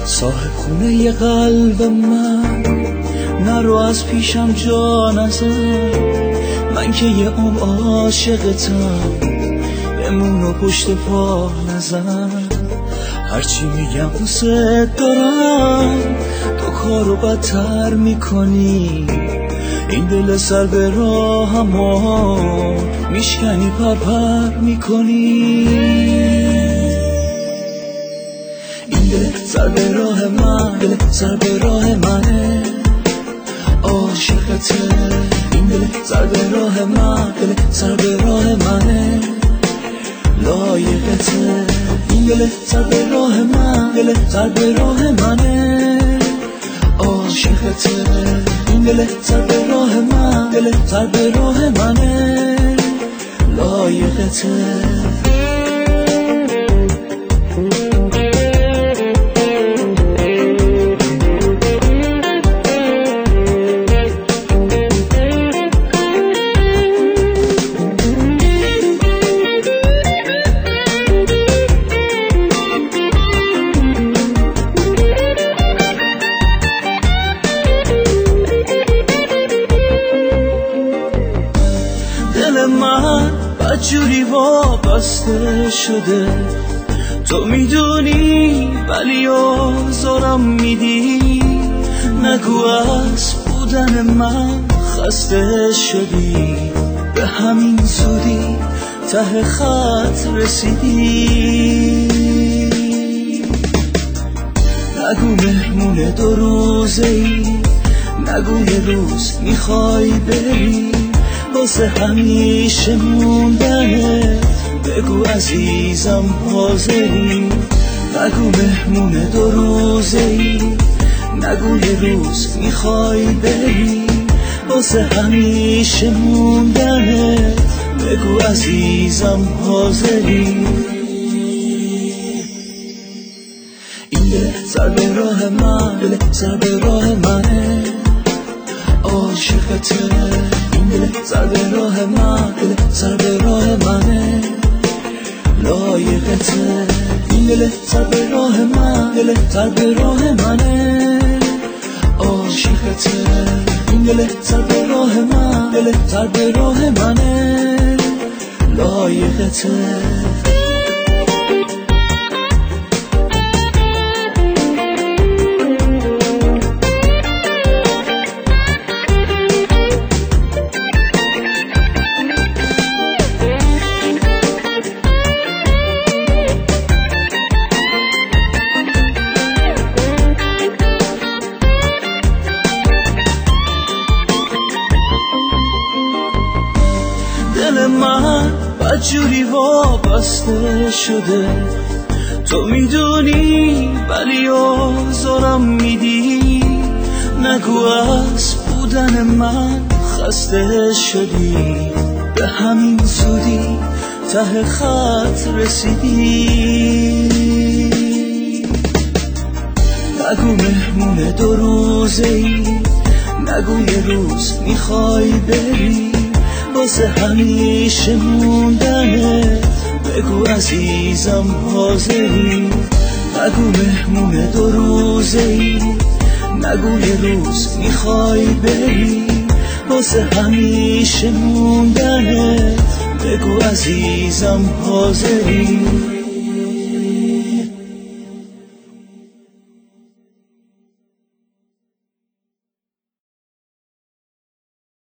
صاحب خونه ی قلب من، نرو از پیشم جا نزن. من که یه عمر عاشقتم، بمون و پشت پا نزن. هرچی میگم دوست دارم، تو کارو بدتر میکنی. این دل سر به راهمو میشکنی، پر میکنی. این دل سر به راه من، دل سر به راه منه، عاشقته. این دل سر به راه من، دل سر به راه منه، لایقته. این دل سر به راه من، دل سر به راه منه، عاشقته. این دل سر به راه من، دل سر به راه منه، لایقته. دل من بدجوری وابسته شده، تو میدونی ولی آزارم میدی. نگو از بودن من خسته شدی، به همین زودی ته خط رسیدی. نگو مهمون 2 روزه‌ای، نگو یه روز میخوای بری. واسه همیشه موندنه بگو عزیزم حاضری. نگو مهمون 2 روزه‌ای، نگو یه روز میخوای بری. واسه همیشه موندنه بگو عزیزم حاضری. این دل سر به راه من، دل سر به راه منه، عاشقته. این دل سر به راه من، دل سر به راه منه، لایقته. این دل سر به راه من، دل سر به راه منه، عاشقته. این دل سر به راه من، دل سر به راه منه، لایقته. دل من بدجوری وابسته شده، تو میدونی ولی آزارم میدی. نگو از بودن من خسته شدی، به همین زودی ته خط رسیدی. نگو مهمون 2 روزه‌ای، نگو یه روز میخوای بری. واسه همیشه موندنه بگو عزیزم حاضری. نگو مهمون 2 روزه‌ای، نگو یه روز میخوای بری. واسه همیشه موندنه بگو عزیزم حاضری.